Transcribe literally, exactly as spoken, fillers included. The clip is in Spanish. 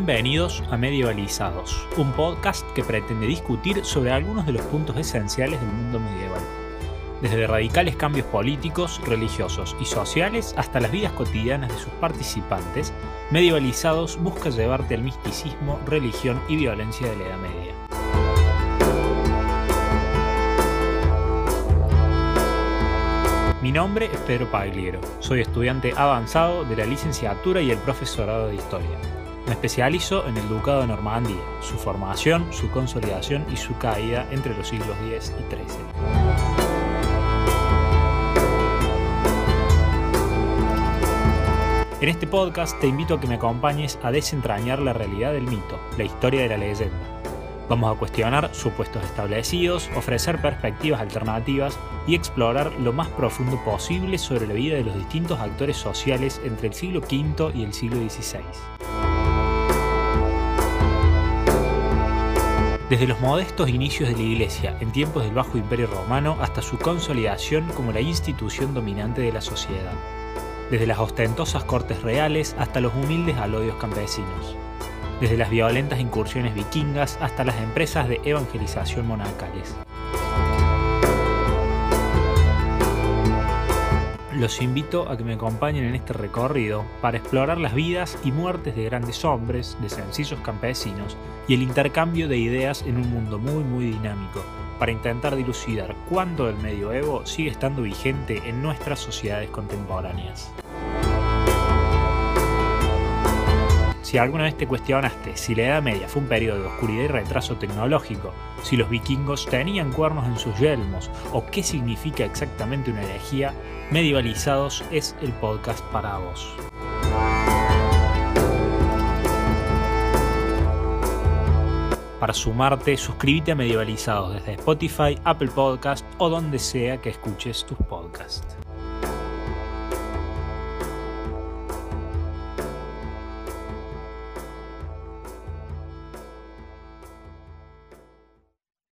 Bienvenidos a Medievalizados, un podcast que pretende discutir sobre algunos de los puntos esenciales del mundo medieval. Desde radicales cambios políticos, religiosos y sociales hasta las vidas cotidianas de sus participantes, Medievalizados busca llevarte al misticismo, religión y violencia de la Edad Media. Mi nombre es Pedro Pagliero, soy estudiante avanzado de la licenciatura y el profesorado de Historia. Me especializo en el Ducado de Normandía, su formación, su consolidación y su caída entre los siglos diez y trece. En este podcast te invito a que me acompañes a desentrañar la realidad del mito, la historia de la leyenda. Vamos a cuestionar supuestos establecidos, ofrecer perspectivas alternativas y explorar lo más profundo posible sobre la vida de los distintos actores sociales entre el siglo quinto y el siglo dieciséis. Desde los modestos inicios de la Iglesia en tiempos del Bajo Imperio Romano hasta su consolidación como la institución dominante de la sociedad. Desde las ostentosas cortes reales hasta los humildes alodios campesinos. Desde las violentas incursiones vikingas hasta las empresas de evangelización monacales. Los invito a que me acompañen en este recorrido para explorar las vidas y muertes de grandes hombres, de sencillos campesinos y el intercambio de ideas en un mundo muy muy dinámico, para intentar dilucidar cuándo el medioevo sigue estando vigente en nuestras sociedades contemporáneas. Si alguna vez te cuestionaste si la Edad Media fue un periodo de oscuridad y retraso tecnológico, si los vikingos tenían cuernos en sus yelmos o qué significa exactamente una herejía, Medievalizados es el podcast para vos. Para sumarte, suscríbete a Medievalizados desde Spotify, Apple Podcast o donde sea que escuches tus podcasts.